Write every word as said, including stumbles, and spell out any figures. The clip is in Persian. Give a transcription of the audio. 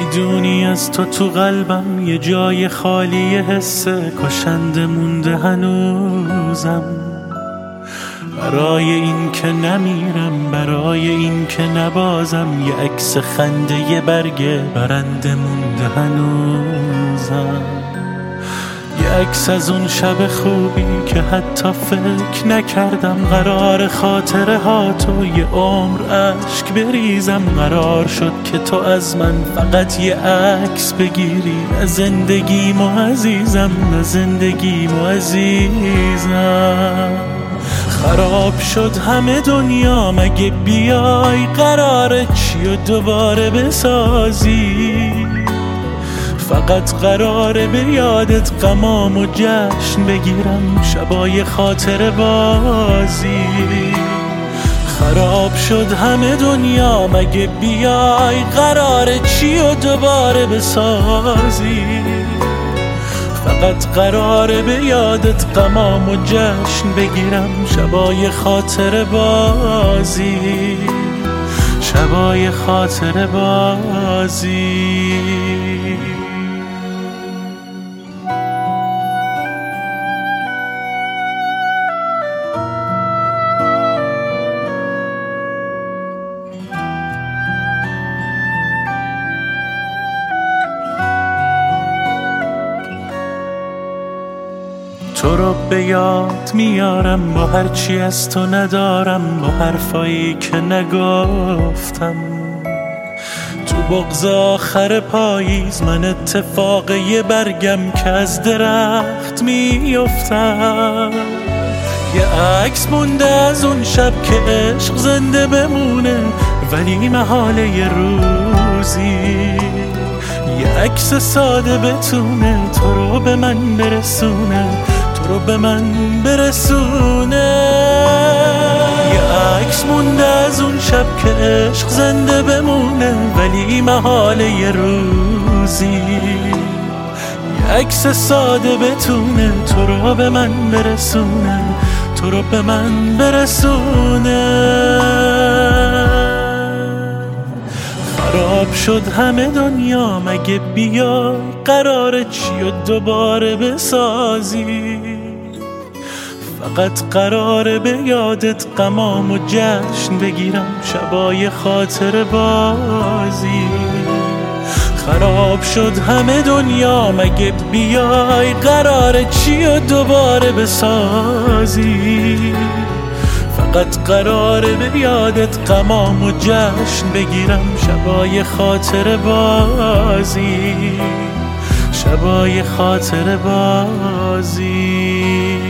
میدونی از تو تو قلبم یه جای خالی حسه کشنده مونده هنوزم. برای این که نمیرم، برای این که نبازم، یه عکس خنده یه برگه برنده مونده هنوزم. یه عکس از اون شب خوبی که حتی فکر نکردم قرار خاطره ها تو یه عمر عشق بریزم. قرار شد که تو از من فقط یه عکس بگیری، نه زندگیم و عزیزم، نه زندگیم و عزیزم. خراب شد همه دنیا، مگه بیای قراره چی و دوباره بسازی؟ فقط قراره به یادت غمام و جشن بگیرم، شبای خاطر بازی. خراب شد همه دنیا، مگه بیای قراره چی و دوباره بسازی؟ فقط قراره به یادت غمام و جشن بگیرم، شبای خاطر بازی، شبای خاطر بازی. تو رو به یاد میارم با هرچی از تو ندارم، با حرفایی که نگفتم. تو بغض آخر پاییز من اتفاق یه برگم که از درخت میافتم. یه عکس مونده از اون شب که عشق زنده بمونه، ولی محاله یه روزی یه عکس ساده بتونه تو رو به من برسونه، تو رو به من برسونه. یه عکس مونده از اون شب که عشق زنده بمونه، ولی محاله یه روزی یه عکس ساده بتونه تو رو به من برسونه، تو رو به من برسونه. خراب شد همه دنیا، مگه بیای قراره چی و دوباره بسازی؟ فقط قراره به یادت غمام و جشن بگیرم، شبای خاطر بازی. خراب شد همه دنیا، مگه بیای قراره چی و دوباره بسازی؟ فقط قراره به یادت غمام و جشن بگیرم، شبای خاطر بازی، شبای خاطر بازی.